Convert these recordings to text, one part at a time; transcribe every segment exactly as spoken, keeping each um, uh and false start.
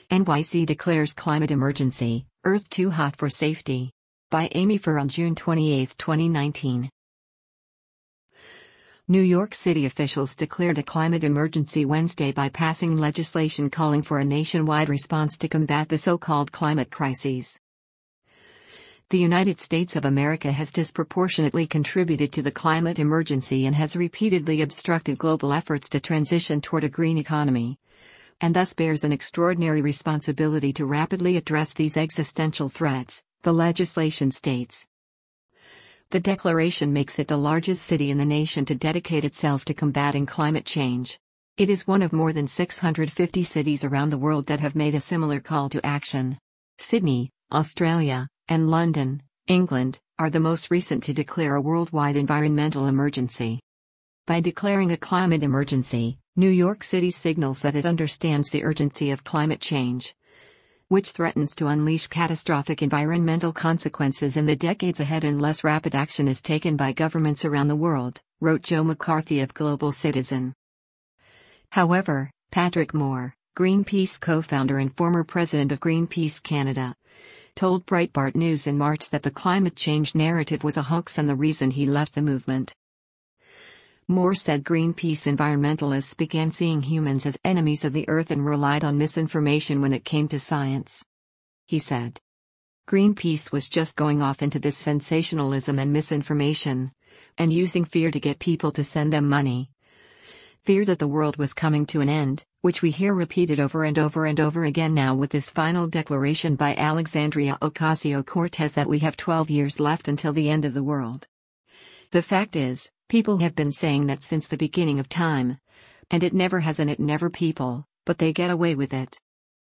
N Y C declares climate emergency, Earth too hot for safety. By Amy Fur on June twenty-eighth, twenty nineteen. New York City officials declared a climate emergency Wednesday by passing legislation calling for a nationwide response to combat the so-called climate crises. The United States of America has disproportionately contributed to the climate emergency and has repeatedly obstructed global efforts to transition toward a green economy, and thus bears an extraordinary responsibility to rapidly address these existential threats, the legislation states. The declaration makes it the largest city in the nation to dedicate itself to combating climate change. It is one of more than six hundred fifty cities around the world that have made a similar call to action. Sydney, Australia, and London, England, are the most recent to declare a worldwide environmental emergency. By declaring a climate emergency, New York City signals that it understands the urgency of climate change, which threatens to unleash catastrophic environmental consequences in the decades ahead unless rapid action is taken by governments around the world, wrote Joe McCarthy of Global Citizen. However, Patrick Moore, Greenpeace co-founder and former president of Greenpeace Canada, told Breitbart News in March that the climate change narrative was a hoax and the reason he left the movement. Moore said Greenpeace environmentalists began seeing humans as enemies of the earth and relied on misinformation when it came to science. He said, Greenpeace was just going off into this sensationalism and misinformation, and using fear to get people to send them money. Fear that the world was coming to an end, which we hear repeated over and over and over again now with this final declaration by Alexandria Ocasio-Cortez that we have twelve years left until the end of the world. The fact is, people have been saying that since the beginning of time. And it never has and it never people, but they get away with it.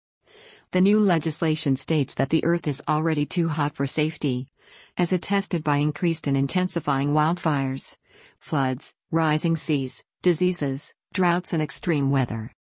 The new legislation states that the Earth is already too hot for safety, as attested by increased and intensifying wildfires, floods, rising seas, diseases, droughts and extreme weather.